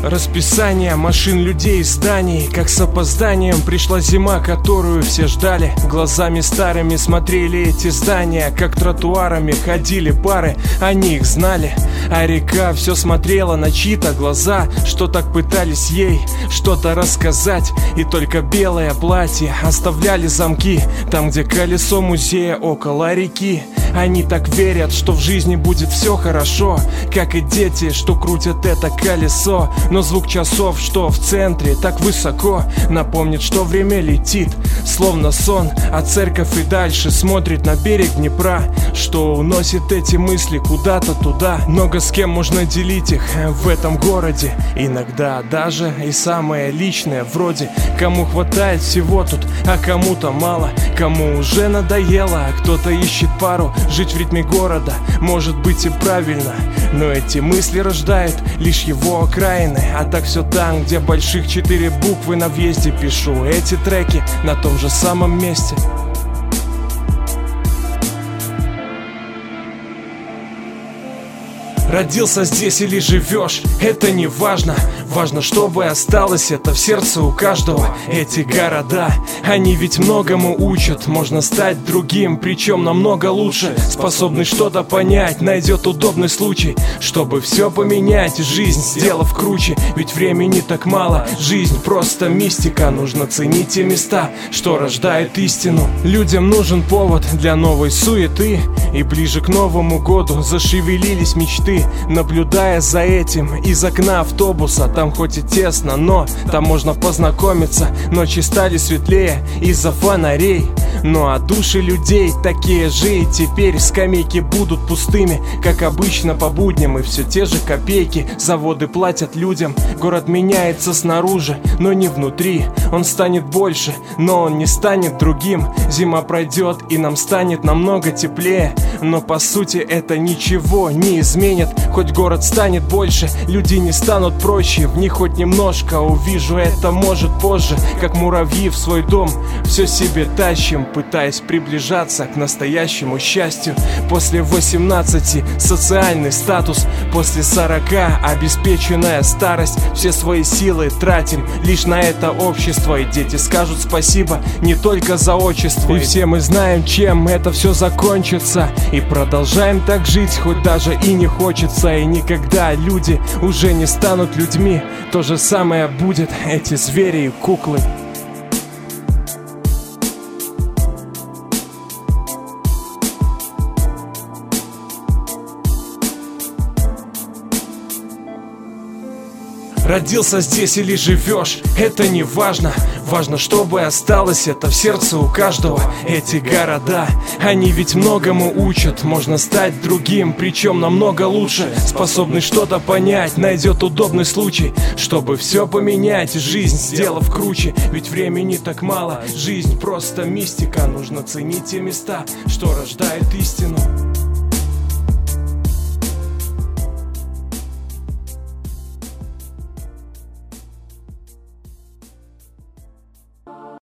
Расписание машин, людей, зданий, как с опозданием пришла зима, которую все ждали. Глазами старыми смотрели эти здания, как тротуарами ходили пары, они их знали. А река все смотрела на чьи-то глаза, что так пытались ей что-то рассказать. И только белое платье оставляли замки там, где колесо музея около реки. Они так верят, что в жизни будет все хорошо, как и дети, что крутят это колесо. Но звук часов, что в центре так высоко, напомнит, что время летит, словно сон. А церковь и дальше смотрит на берег Днепра, что уносит эти мысли куда-то туда. Много с кем можно делить их в этом городе, иногда даже и самое личное вроде. Кому хватает всего тут, а кому-то мало. Кому уже надоело, а кто-то ищет пару. Жить в ритме города может быть и правильно, но эти мысли рождают лишь его окраины. А так все там, где больших 4 буквы на въезде пишу эти треки на том же самом месте. Родился здесь или живешь, это не важно. Важно, чтобы осталось это в сердце у каждого. Эти города, они ведь многому учат. Можно стать другим, причем намного лучше. Способный что-то понять, найдет удобный случай, чтобы все поменять, жизнь сделав круче. Ведь времени так мало, жизнь просто мистика. Нужно ценить те места, что рождают истину. Людям нужен повод для новой суеты, и ближе к Новому году зашевелились мечты. Наблюдая за этим из окна автобуса, там хоть и тесно, но там можно познакомиться. Ночи стали светлее из-за фонарей, ну а души людей такие же. И теперь скамейки будут пустыми, как обычно по будням, и все те же копейки. Заводы платят людям, город меняется снаружи, но не внутри. Он станет больше, но он не станет другим. Зима пройдет, и нам станет намного теплее, но по сути это ничего не изменит. Хоть город станет больше, люди не станут проще. В них хоть немножко увижу это, может, позже. Как муравьи в свой дом все себе тащим, пытаясь приближаться к настоящему счастью. После 18 социальный статус, после 40 обеспеченная старость. Все свои силы тратим лишь на это общество, и дети скажут спасибо не только за отчество. И все мы знаем, чем это все закончится, и продолжаем так жить, хоть даже и не хочется. И никогда люди уже не станут людьми. То же самое будет, эти звери и куклы. Родился здесь или живешь, это не важно. Важно, чтобы осталось это в сердце у каждого. Эти города, они ведь многому учат. Можно стать другим, причем намного лучше. Способный что-то понять, найдет удобный случай, чтобы все поменять, жизнь сделав круче. Ведь времени так мало, жизнь просто мистика. Нужно ценить те места, что рождают истину.